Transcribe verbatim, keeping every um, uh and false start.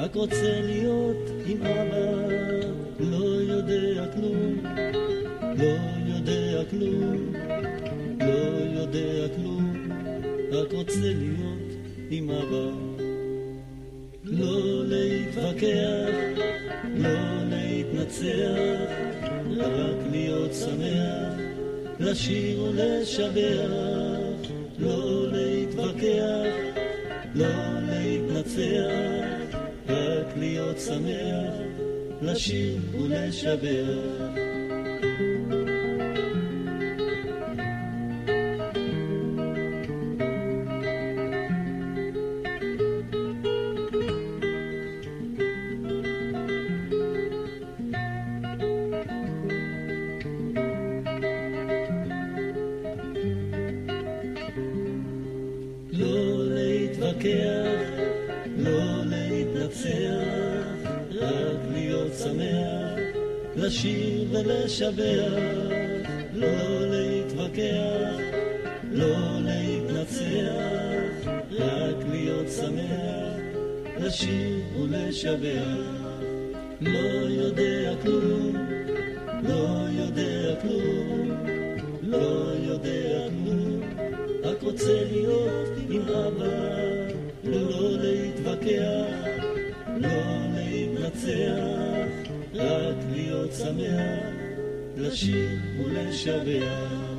רק רוצה להיות עם אבא, לא יודע כלום, לא יודע כלום, לא יודע כלום, רק רוצה להיות עם אבא. לא להתווכח, לא להתנצח, רק להיות שמח, לשיר ולשבח. לא להתווכח, לא להתנצח, רק להיות שמח, לשיר ולשבח. לא להתווכח, לא להתנצח, רק להיות שמח, לשיר ולשבח. לא להתווכח, לא להתנצח, רק להיות שמח, לשיר ולשבח. לא יודע כלום, לא יודע כלום, לא יודע כלום, רק רוצה להיות עם אבא. לא להתווכח, לא להתנצח, רק להיות שמח, לשיר ולשבח.